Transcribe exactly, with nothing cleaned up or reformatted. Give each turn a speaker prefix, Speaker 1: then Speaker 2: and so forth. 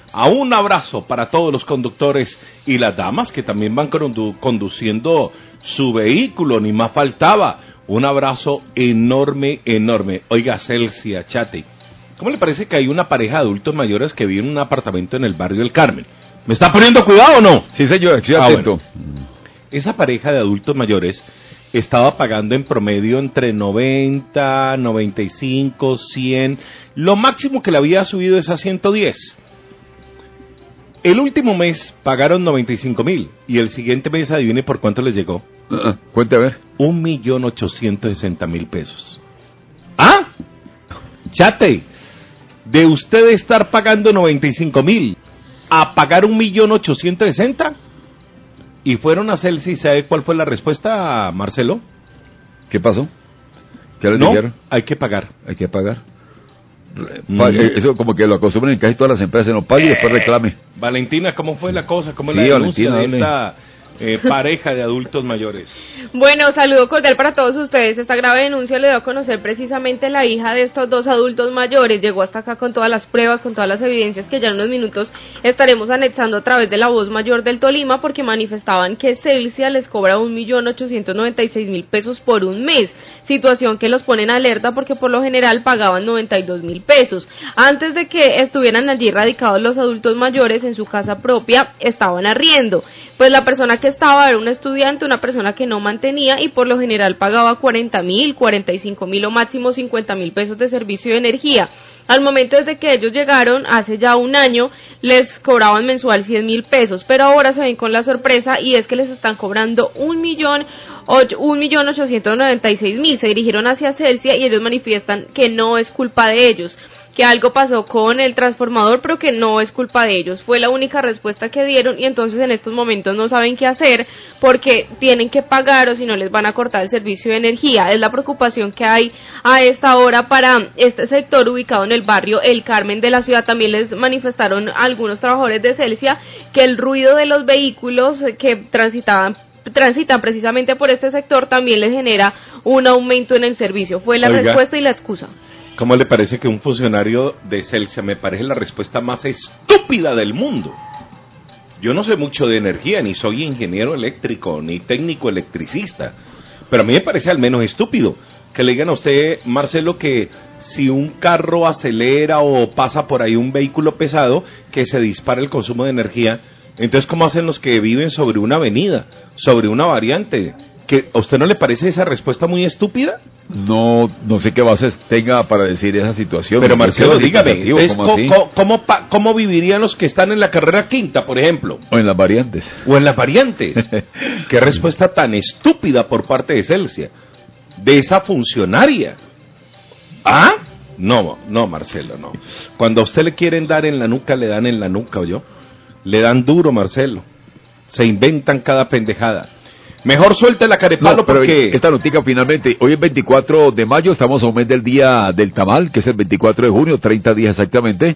Speaker 1: A un abrazo para todos los conductores y las damas que también van condu- conduciendo su vehículo, ni más faltaba. Un abrazo enorme, enorme. Oiga, Celsia, Chate, ¿cómo le parece que hay una pareja de adultos mayores que vive en un apartamento en el barrio del Carmen? ¿Me está poniendo cuidado o no?
Speaker 2: Sí, señor, estoy
Speaker 1: Ah,
Speaker 2: atento.
Speaker 1: bueno. Esa pareja de adultos mayores estaba pagando en promedio entre noventa, noventa y cinco, cien. Lo máximo que le había subido es a ciento diez. El último mes pagaron noventa y cinco mil y el siguiente mes, adivine por cuánto les llegó.
Speaker 2: Uh, cuente a ver.
Speaker 1: Un millón ochocientos sesenta mil pesos. ¿Ah? Chate, de usted estar pagando noventa y cinco mil a pagar un millón ochocientos sesenta. Y fueron a Celsi, ¿sabe cuál fue la respuesta, Marcelo?
Speaker 2: ¿Qué pasó? ¿Qué les
Speaker 1: No,
Speaker 2: dijeron?
Speaker 1: hay que pagar.
Speaker 2: Hay que pagar.
Speaker 1: Mm.
Speaker 2: Pa- eh, Eso como que lo acostumbran en casi todas las empresas, no pague y después reclame.
Speaker 1: Valentina, ¿cómo fue la cosa? ¿Cómo es
Speaker 2: Sí,
Speaker 1: la denuncia
Speaker 2: Valentina,
Speaker 1: de
Speaker 2: hable.
Speaker 1: esta eh, pareja de adultos mayores?
Speaker 3: Bueno, saludo cordial para todos ustedes. Esta grave denuncia le dio a conocer precisamente la hija de estos dos adultos mayores. Llegó hasta acá con todas las pruebas, con todas las evidencias que ya en unos minutos estaremos anexando a través de la voz mayor del Tolima, porque manifestaban que Celsia les cobra un millón ochocientos noventa y seis mil pesos por un mes. Situación que los pone en alerta porque por lo general pagaban noventa y dos mil pesos. Antes de que estuvieran allí radicados los adultos mayores en su casa propia, estaban arriendo. Pues la persona que estaba era un estudiante, una persona que no mantenía y por lo general pagaba cuarenta mil, cuarenta y cinco mil o máximo cincuenta mil pesos de servicio de energía. Al momento desde que ellos llegaron, hace ya un año, les cobraban mensual cien mil pesos, pero ahora se ven con la sorpresa y es que les están cobrando un millón un millón ochocientos noventa y seis mil. Se dirigieron hacia Celsia y ellos manifiestan que no es culpa de ellos, que algo pasó con el transformador, pero que no es culpa de ellos. Fue la única respuesta que dieron y entonces en estos momentos no saben qué hacer porque tienen que pagar o si no les van a cortar el servicio de energía. Es la preocupación que hay a esta hora para este sector ubicado en el barrio El Carmen de la ciudad. También les manifestaron algunos trabajadores de Celsia que el ruido de los vehículos que transitaban transitan precisamente por este sector también les genera un aumento en el servicio. Fue la
Speaker 1: Oiga,
Speaker 3: respuesta y la excusa.
Speaker 1: ¿Cómo le parece que un funcionario de Celsia me parece la respuesta más estúpida del mundo? Yo no sé mucho de energía, ni soy ingeniero eléctrico, ni técnico electricista, pero a mí me parece al menos estúpido que le digan a usted, Marcelo, que si un carro acelera o pasa por ahí un vehículo pesado, que se dispara el consumo de energía. Entonces, ¿cómo hacen los que viven sobre una avenida, sobre una variante? ¿Que a usted no le parece esa respuesta muy estúpida?
Speaker 2: No, no sé qué bases tenga para decir esa situación.
Speaker 1: Pero
Speaker 2: Me
Speaker 1: Marcelo,
Speaker 2: parece
Speaker 1: dígame,
Speaker 2: pensativo,
Speaker 1: entonces,
Speaker 2: ¿cómo así?
Speaker 1: ¿cómo, cómo, pa- ¿cómo vivirían los que están en la carrera quinta, por ejemplo?
Speaker 2: O en las variantes.
Speaker 1: O en las variantes. Qué respuesta tan estúpida por parte de Celsia, de esa funcionaria. ¿Ah? No, no, Marcelo, no. Cuando a usted le quieren dar en la nuca, le dan en la nuca, ¿oyó? Le dan duro, Marcelo. Se inventan cada pendejada. Mejor suelte la carepalo
Speaker 2: No, pero
Speaker 1: porque...
Speaker 2: esta noticia finalmente, hoy es veinticuatro de mayo, estamos a un mes del día del tamal, que es el veinticuatro de junio, treinta días exactamente.